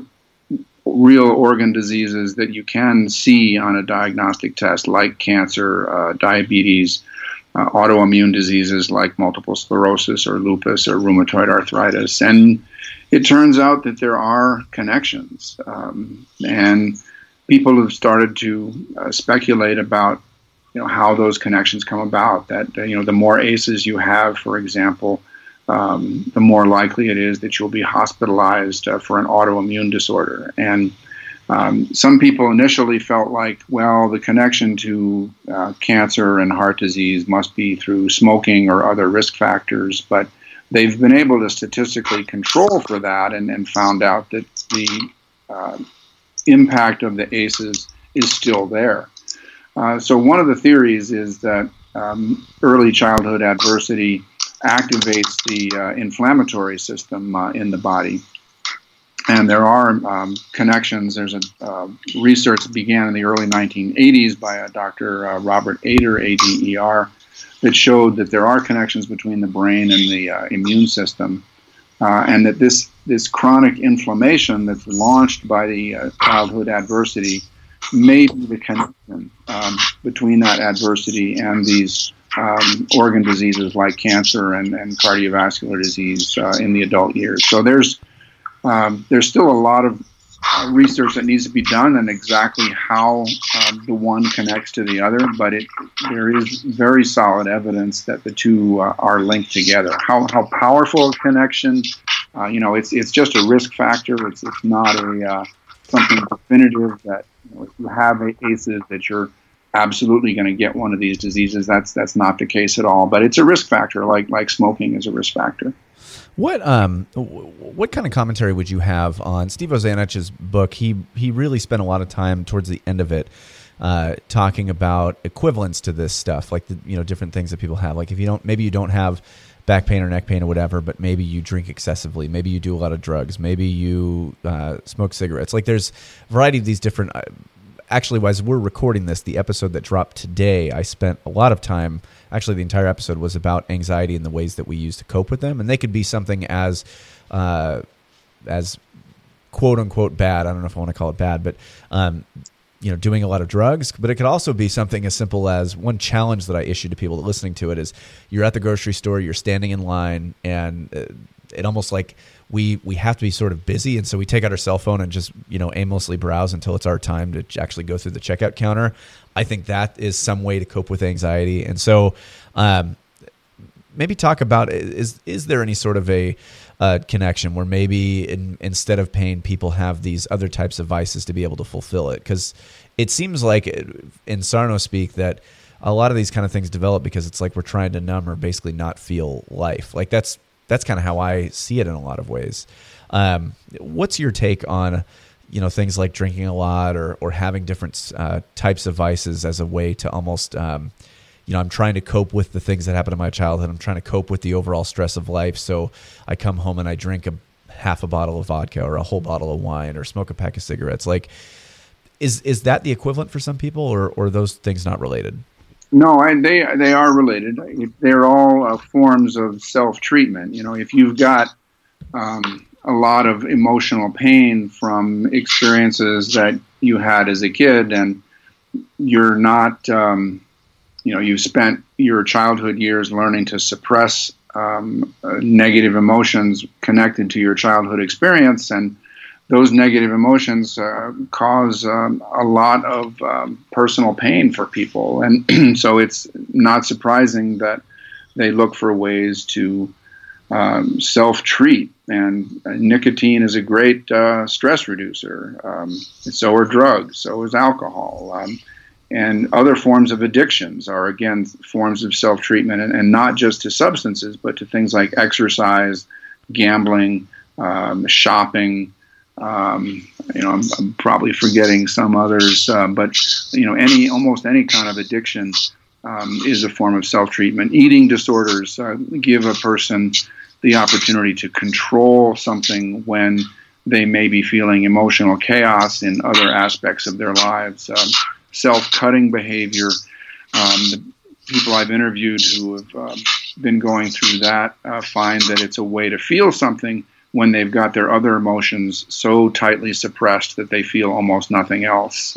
real organ diseases that you can see on a diagnostic test, like cancer, diabetes, autoimmune diseases like multiple sclerosis or lupus or rheumatoid arthritis. And it turns out that there are connections. And people have started to speculate about how those connections come about. That the more ACEs you have, for example, the more likely it is that you'll be hospitalized for an autoimmune disorder. And some people initially felt like, well, the connection to cancer and heart disease must be through smoking or other risk factors, but they've been able to statistically control for that and found out that the impact of the ACEs is still there. So one of the theories is that early childhood adversity activates the inflammatory system in the body. And there are connections. There's a research that began in the early 1980s by Dr. Robert Ader, A-D-E-R, that showed that there are connections between the brain and the immune system, and that this chronic inflammation that's launched by the childhood adversity may be the connection between that adversity and these organ diseases like cancer and cardiovascular disease in the adult years. So there's still a lot of research that needs to be done on exactly how the one connects to the other, but there is very solid evidence that the two are linked together. How powerful a connection? It's just a risk factor. It's not something definitive that if you have ACEs that you're absolutely going to get one of these diseases. That's not the case at all. But it's a risk factor, like smoking is a risk factor. What kind of commentary would you have on Steve Ozanich's book? He really spent a lot of time towards the end of it talking about equivalents to this stuff, like different things that people have. Like if maybe you don't have back pain or neck pain or whatever, but maybe you drink excessively, maybe you do a lot of drugs, maybe you smoke cigarettes. Like there's a variety of these different. Actually, as we're recording this, the episode that dropped today, I spent a lot of time. Actually, the entire episode was about anxiety and the ways that we use to cope with them, and they could be something as quote unquote bad. I don't know if I want to call it bad, but doing a lot of drugs. But it could also be something as simple as one challenge that I issue to people that listening to it is: you're at the grocery store, you're standing in line, and it almost like we have to be sort of busy, and so we take out our cell phone and just aimlessly browse until it's our time to actually go through the checkout counter. I think that is some way to cope with anxiety. And so maybe talk about, is there any sort of a connection where maybe instead of pain, people have these other types of vices to be able to fulfill it? Because it seems like in Sarno speak that a lot of these kind of things develop because it's like we're trying to numb or basically not feel life. Like that's kind of how I see it in a lot of ways. What's your take on things like drinking a lot or having different types of vices as a way to almost, I'm trying to cope with the things that happened in my childhood. I'm trying to cope with the overall stress of life. So I come home and I drink half a bottle of vodka or a whole bottle of wine or smoke a pack of cigarettes. Like, is that the equivalent for some people, or are those things not related? No, they are related. They're all forms of self-treatment. If you've got a lot of emotional pain from experiences that you had as a kid, and you're not, you've spent your childhood years learning to suppress negative emotions connected to your childhood experience, and those negative emotions cause a lot of personal pain for people. And so it's not surprising that they look for ways to self-treat. And nicotine is a great stress reducer. So are drugs. So is alcohol. And other forms of addictions are, again, forms of self-treatment, and not just to substances, but to things like exercise, gambling, shopping. I'm probably forgetting some others, but almost any kind of addiction is a form of self-treatment. Eating disorders give a person the opportunity to control something when they may be feeling emotional chaos in other aspects of their lives. Self-cutting behavior. The people I've interviewed who have been going through that find that it's a way to feel something when they've got their other emotions so tightly suppressed that they feel almost nothing else.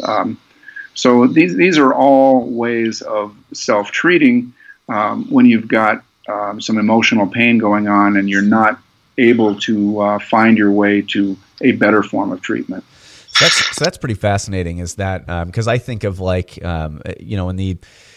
So these are all ways of self-treating when you've got some emotional pain going on and you're not able to find your way to a better form of treatment. So that's pretty fascinating, is that because I think of like in the,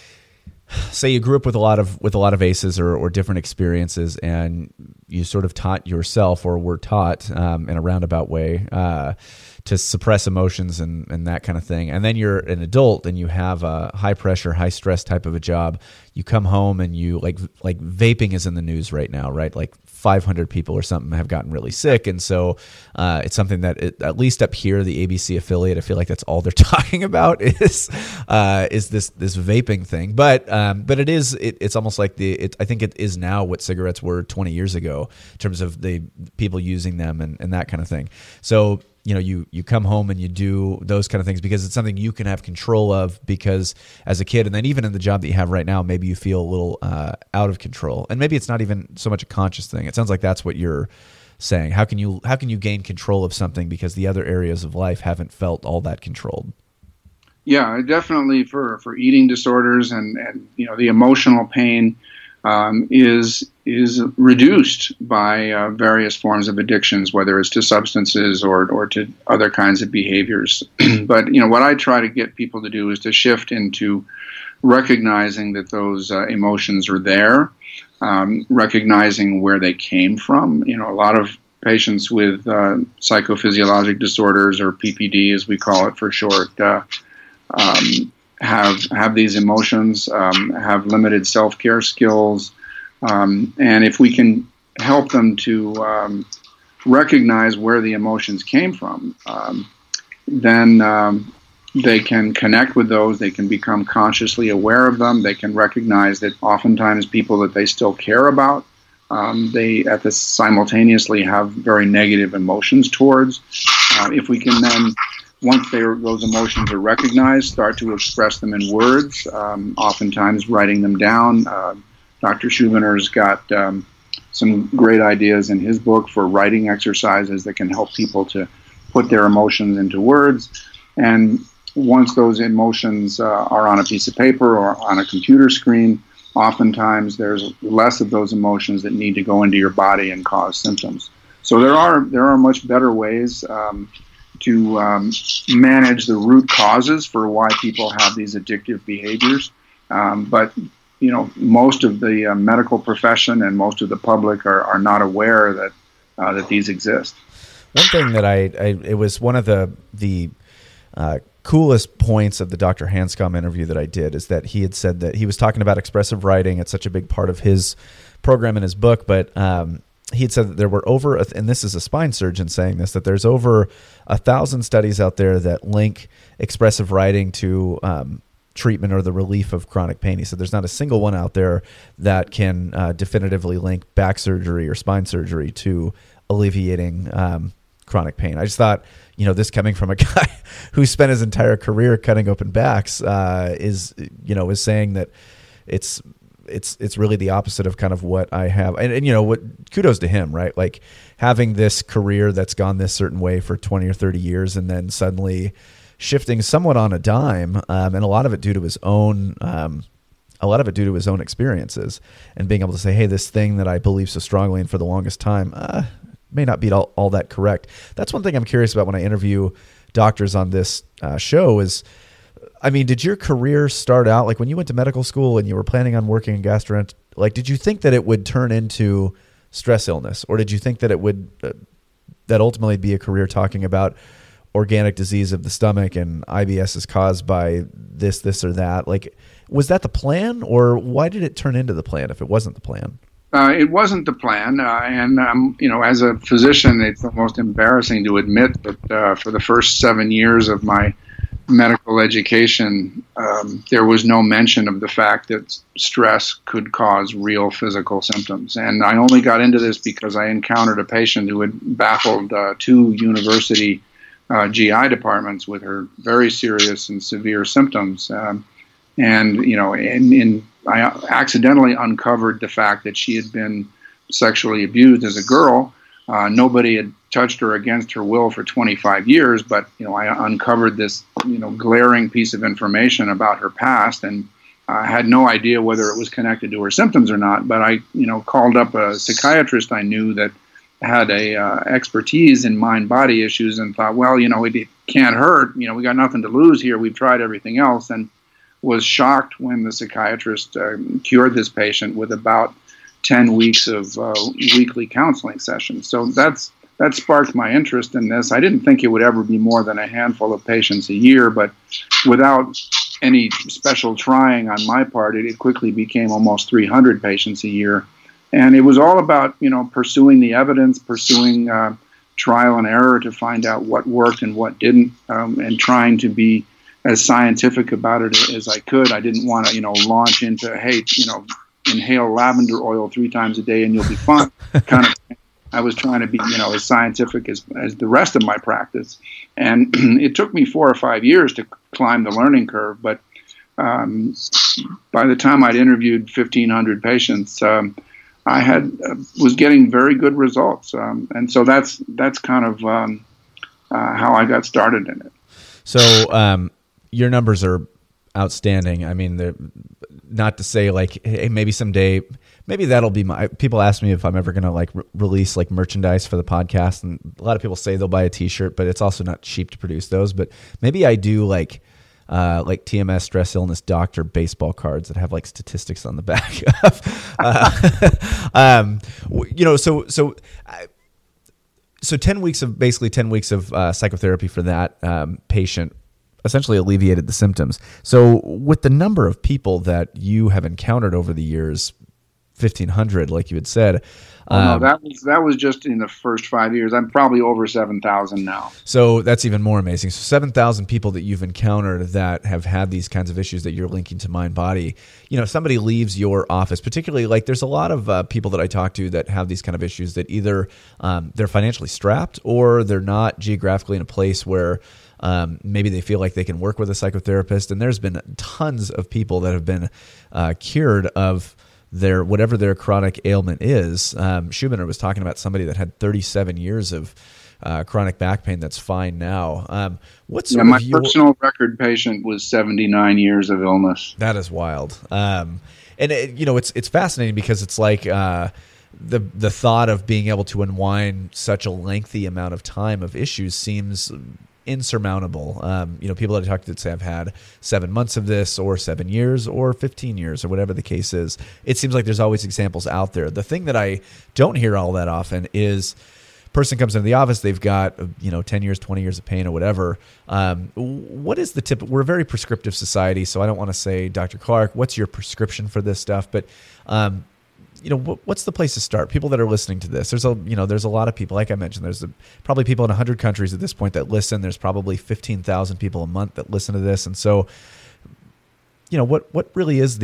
say you grew up with a lot of ACEs or different experiences, and you sort of taught yourself, or were taught in a roundabout way to suppress emotions and that kind of thing. And then you're an adult and you have a high pressure, high stress type of a job. You come home and you like vaping is in the news right now, right? Like 500 people or something have gotten really sick. And so it's something that at least up here, the ABC affiliate, I feel like that's all they're talking about is this vaping thing. But it's almost like I think it is now what cigarettes were 20 years ago in terms of the people using them and that kind of thing. So, you come home and you do those kind of things because it's something you can have control of, because as a kid, and then even in the job that you have right now, maybe you feel a little out of control, and maybe it's not even so much a conscious thing. It sounds like that's what you're saying. How can you gain control of something because the other areas of life haven't felt all that controlled? Yeah, definitely for eating disorders and the emotional pain is reduced by various forms of addictions, whether it's to substances or to other kinds of behaviors. But what I try to get people to do is to shift into recognizing that those emotions are there, recognizing where they came from. A lot of patients with psychophysiologic disorders, or PPD as we call it for short, have these emotions, have limited self-care skills, and if we can help them to recognize where the emotions came from, then they can connect with those. They can become consciously aware of them. They can recognize that oftentimes people that they still care about, they at this simultaneously have very negative emotions towards. If we can then, once those emotions are recognized, start to express them in words, oftentimes writing them down. Dr. Schubiner's got some great ideas in his book for writing exercises that can help people to put their emotions into words. And once those emotions are on a piece of paper or on a computer screen, oftentimes there's less of those emotions that need to go into your body and cause symptoms. So there are much better ways to manage the root causes for why people have these addictive behaviors. But most of the medical profession and most of the public are not aware that these exist. One thing that it was one of the coolest points of the Dr. Hanscom interview that I did is that he had said that he was talking about expressive writing. It's such a big part of his program in his book, but he had said that there were and this is a spine surgeon saying this, that there's over 1,000 studies out there that link expressive writing to treatment or the relief of chronic pain. He said there's not a single one out there that can definitively link back surgery or spine surgery to alleviating chronic pain. I just thought, this coming from a guy who spent his entire career cutting open backs is saying that it's really the opposite of kind of what I have. And what, kudos to him, right? Like having this career that's gone this certain way for 20 or 30 years and then suddenly shifting somewhat on a dime, and a lot of it due to his own experiences and being able to say, hey, this thing that I believe so strongly in for the longest time may not be all that correct. That's one thing I'm curious about when I interview doctors on this show is, did your career start out, like when you went to medical school and you were planning on working in gastroenterology, like did you think that it would turn into stress illness, or did you think that it would that ultimately be a career talking about organic disease of the stomach and IBS is caused by this or that? Like, was that the plan, or why did it turn into the plan if it wasn't the plan? It wasn't the plan, and as a physician, it's almost embarrassing to admit that for the first 7 years of my medical education, there was no mention of the fact that stress could cause real physical symptoms. And I only got into this because I encountered a patient who had baffled 2 university GI departments with her very serious and severe symptoms. I accidentally uncovered the fact that she had been sexually abused as a girl. Nobody had touched her against her will for 25 years, but I uncovered this glaring piece of information about her past, and I had no idea whether it was connected to her symptoms or not. But I called up a psychiatrist I knew that had a expertise in mind-body issues and thought, well, it can't hurt. We got nothing to lose here. We've tried everything else, and was shocked when the psychiatrist cured this patient with about 10 weeks of weekly counseling sessions. So that sparked my interest in this. I didn't think it would ever be more than a handful of patients a year, but without any special trying on my part, it quickly became almost 300 patients a year. And it was all about, pursuing the evidence, pursuing trial and error to find out what worked and what didn't, and trying to be as scientific about it as I could. I didn't want to, launch into, hey, inhale lavender oil 3 times a day and you'll be fine. Kind of. I was trying to be, as scientific as the rest of my practice. And it took me 4 or 5 years to climb the learning curve. But by the time I'd interviewed 1,500 patients, I was getting very good results. And so that's kind of how I got started in it. So your numbers are outstanding. They're not to say like, hey, maybe someday, maybe that'll be people ask me if I'm ever going to release merchandise for the podcast. And a lot of people say they'll buy a t-shirt, but it's also not cheap to produce those. But maybe I do like TMS stress illness doctor baseball cards that have statistics on the back. So 10 weeks of psychotherapy for that patient essentially alleviated the symptoms. So with the number of people that you have encountered over the years, 1,500, like you had said. No, that was just in the first 5 years. I'm probably over 7,000 now. So that's even more amazing. So 7,000 people that you've encountered that have had these kinds of issues that you're linking to mind body. Somebody leaves your office, particularly like there's a lot of people that I talk to that have these kind of issues that either they're financially strapped or they're not geographically in a place where maybe they feel like they can work with a psychotherapist. And there's been tons of people that have been cured of whatever their chronic ailment is. Schubiner was talking about somebody that had 37 years of chronic back pain that's fine now. My personal record patient was 79 years of illness. That is wild. And it's fascinating because it's like the thought of being able to unwind such a lengthy amount of time of issues seems insurmountable. People that I talk to that say I've had 7 months of this or 7 years or 15 years or whatever the case is. It seems like there's always examples out there. The thing that I don't hear all that often is person comes into the office, they've got 10 years, 20 years of pain or whatever. What is the tip? We're a very prescriptive society, so I don't want to say, Dr. Clark, what's your prescription for this stuff? But what's the place to start? People that are listening to this, there's a lot of people, like I mentioned, there's probably people in 100 countries at this point that listen. There's probably 15,000 people a month that listen to this. And so, what really is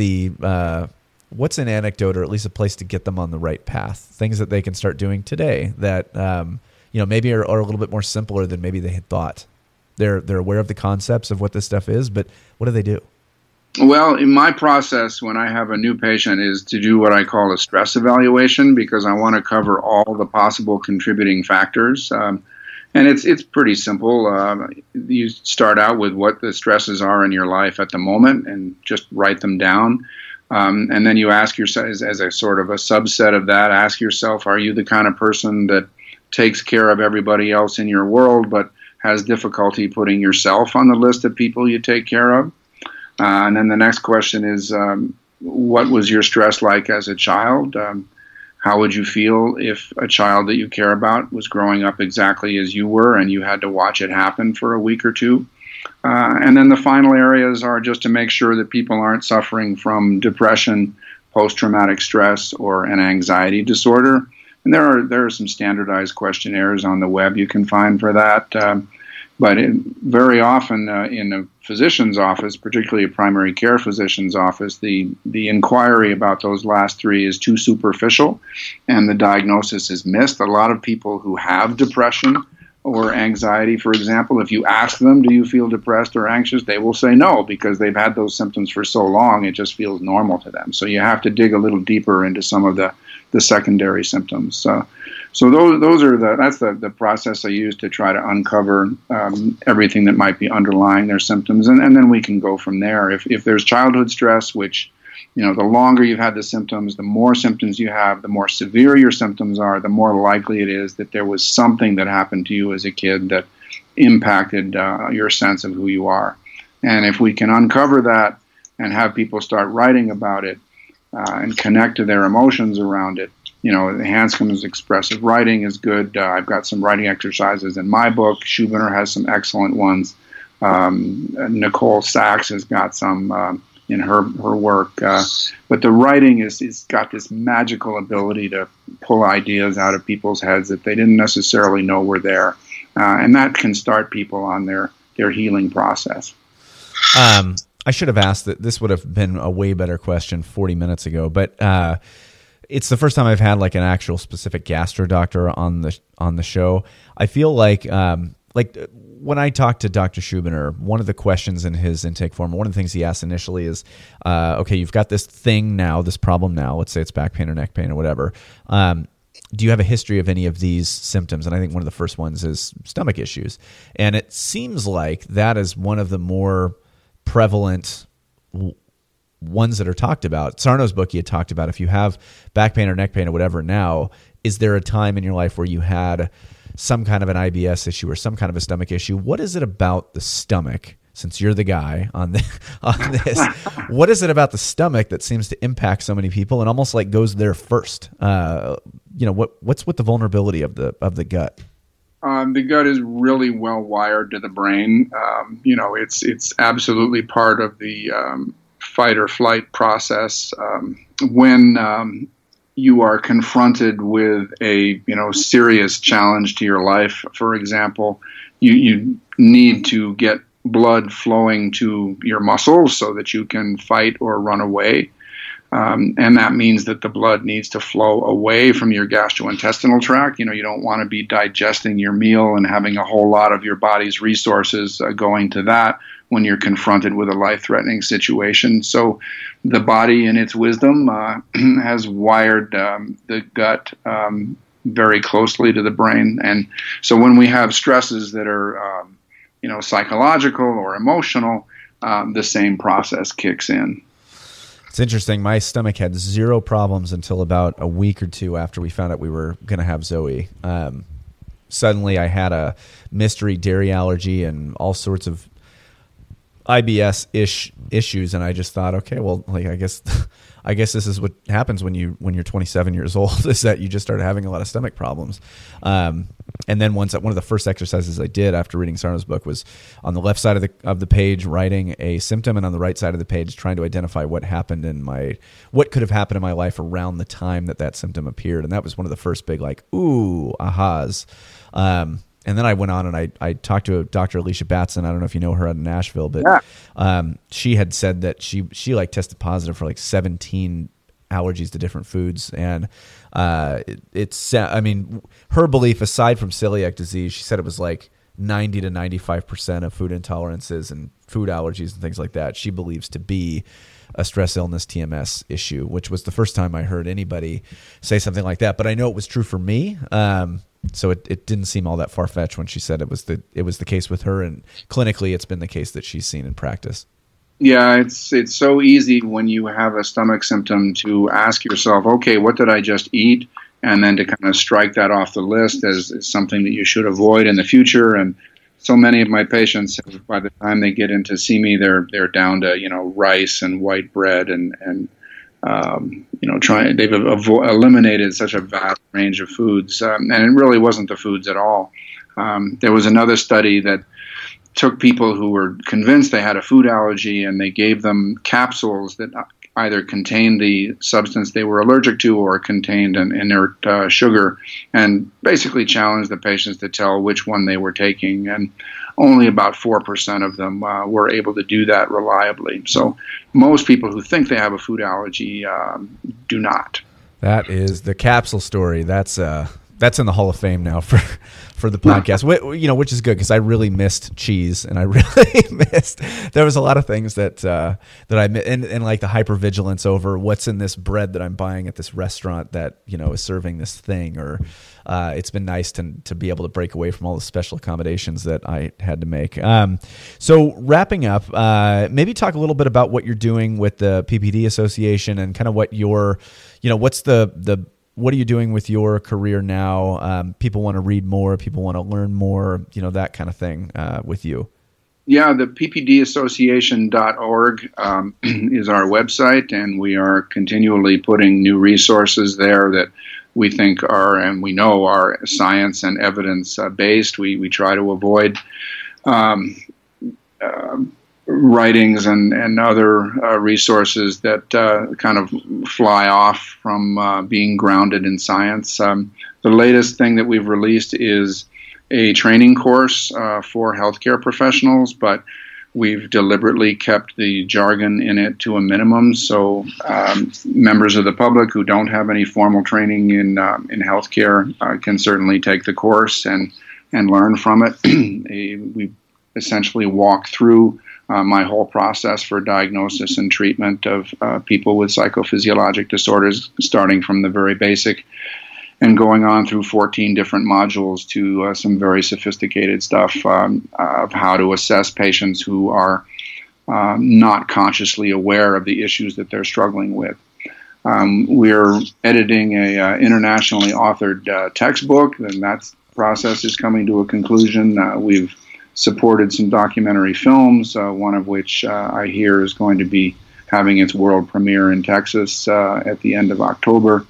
what's an anecdote or at least a place to get them on the right path? Things that they can start doing today that, maybe are a little bit more simpler than maybe they had thought. They're aware of the concepts of what this stuff is, but what do they do? Well, in my process, when I have a new patient, is to do what I call a stress evaluation, because I want to cover all the possible contributing factors. And it's pretty simple. You start out with what the stresses are in your life at the moment and just write them down. And then you ask yourself, as a sort of a subset of that, ask yourself, are you the kind of person that takes care of everybody else in your world but has difficulty putting yourself on the list of people you take care of? And then the next question is, what was your stress like as a child? How would you feel if a child that you care about was growing up exactly as you were and you had to watch it happen for a week or two? And then the final areas are just to make sure that people aren't suffering from depression, post-traumatic stress, or an anxiety disorder. And there are some standardized questionnaires on the web you can find for that. But very often in a physician's office, particularly a primary care physician's office, the inquiry about those last three is too superficial and the diagnosis is missed. A lot of people who have depression or anxiety, for example, if you ask them, do you feel depressed or anxious, they will say no, because they've had those symptoms for so long, it just feels normal to them. So you have to dig a little deeper into some of the secondary symptoms. So that's the process I use to try to uncover everything that might be underlying their symptoms, and then we can go from there. If there's childhood stress, which, the longer you've had the symptoms, the more symptoms you have, the more severe your symptoms are, the more likely it is that there was something that happened to you as a kid that impacted your sense of who you are. And if we can uncover that and have people start writing about it and connect to their emotions around it, Hanscom's expressive writing is good. I've got some writing exercises in my book. Schubiner has some excellent ones. Nicole Sachs has got some in her work. But the writing is got this magical ability to pull ideas out of people's heads that they didn't necessarily know were there. And that can start people on their healing process. I should have asked that. This would have been a way better question 40 minutes ago, but it's the first time I've had like an actual specific gastro doctor on the show. I feel like when I talked to Dr. Schubiner, one of the questions in his intake form, one of the things he asked initially is, okay, you've got this thing now, this problem now, let's say it's back pain or neck pain or whatever. Do you have a history of any of these symptoms? And I think one of the first ones is stomach issues. And it seems like that is one of the more prevalent ones that are talked about. Sarno's book, he had talked about if you have back pain or neck pain or whatever now, is there a time in your life where you had some kind of an IBS issue or some kind of a stomach issue? What is it about the stomach, since you're the guy on this, what is it about the stomach that seems to impact so many people and almost like goes there first? What's with the vulnerability of the gut? The gut is really well wired to the brain. It's absolutely part of the fight or flight process. When you are confronted with a serious challenge to your life. For example, you need to get blood flowing to your muscles so that you can fight or run away. And that means that the blood needs to flow away from your gastrointestinal tract. You don't want to be digesting your meal and having a whole lot of your body's resources going to that when you're confronted with a life-threatening situation. So the body, in its wisdom, has wired the gut very closely to the brain. And so when we have stresses that are, psychological or emotional, the same process kicks in. It's interesting. My stomach had zero problems until about a week or two after we found out we were going to have Zoe. Suddenly I had a mystery dairy allergy and all sorts of IBS-ish issues, and I just thought, okay, well, I guess this is what happens when you're 27 years old, is that you just start having a lot of stomach problems. And then one of the first exercises I did after reading Sarno's book was on the left side of the page writing a symptom, and on the right side of the page trying to identify what could have happened in my life around the time that symptom appeared. And that was one of the first big ahas. And then I went on and I talked to Dr. Alicia Batson. I don't know if you know her out in Nashville, but she had said that she tested positive for 17 allergies to different foods. And her belief, aside from celiac disease, she said it was 90 to 95% of food intolerances and food allergies and things like that she believes to be a stress illness TMS issue, which was the first time I heard anybody say something like that. But I know it was true for me. So it didn't seem all that far-fetched when she said it was the case with her, and clinically it's been the case that she's seen in practice. Yeah, it's so easy when you have a stomach symptom to ask yourself, okay, what did I just eat? And then to kind of strike that off the list as something that you should avoid in the future. And so many of my patients, by the time they get in to see me, they're down to rice and white bread and they've eliminated such a vast range of foods, and it really wasn't the foods at all. There was another study that took people who were convinced they had a food allergy, and they gave them capsules that either contained the substance they were allergic to or contained an inert sugar, and basically challenged the patients to tell which one they were taking. And only about 4% of them were able to do that reliably. So most people who think they have a food allergy do not. That is the capsule story. That's in the Hall of Fame now for the podcast, which is good because I really missed cheese, and I really missed. There was a lot of things that I missed, and like the hypervigilance over what's in this bread that I'm buying at this restaurant that is serving this thing, or it's been nice to be able to break away from all the special accommodations that I had to make. So wrapping up, maybe talk a little bit about what you're doing with the PPD Association and kind of what what are you doing with your career now? People want to read more, people want to learn more, that kind of thing with you. Yeah, the ppdassociation.org is our website, and we are continually putting new resources there that we think are, and we know are, science and evidence based. We try to avoid writings and other resources that kind of fly off from being grounded in science. The latest thing that we've released is a training course for healthcare professionals, but we've deliberately kept the jargon in it to a minimum, so members of the public who don't have any formal training in healthcare can certainly take the course and learn from it. We essentially walk through my whole process for diagnosis and treatment of people with psychophysiologic disorders, starting from the very basic and going on through 14 different modules to some very sophisticated stuff of how to assess patients who are not consciously aware of the issues that they're struggling with. We're editing a internationally authored textbook, and that process is coming to a conclusion. We've supported some documentary films, one of which I hear is going to be having its world premiere in Texas at the end of October.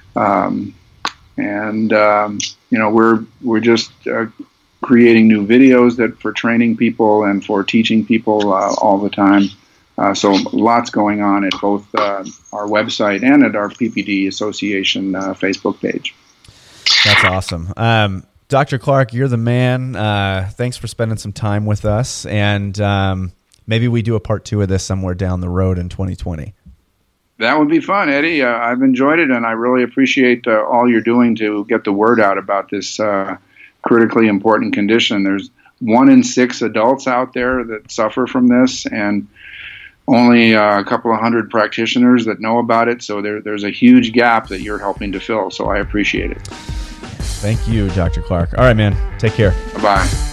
We're just creating new videos that for training people and for teaching people all the time. So lots going on at both our website and at our PPD Association Facebook page. That's awesome. Dr. Clark, you're the man. Thanks for spending some time with us. And maybe we do a part 2 of this somewhere down the road in 2020. That would be fun, Eddie. I've enjoyed it, and I really appreciate all you're doing to get the word out about this critically important condition. There's 1 in 6 adults out there that suffer from this, and only a couple of hundred practitioners that know about it. So there's a huge gap that you're helping to fill. So I appreciate it. Thank you, Dr. Clark. All right, man. Take care. Bye-bye.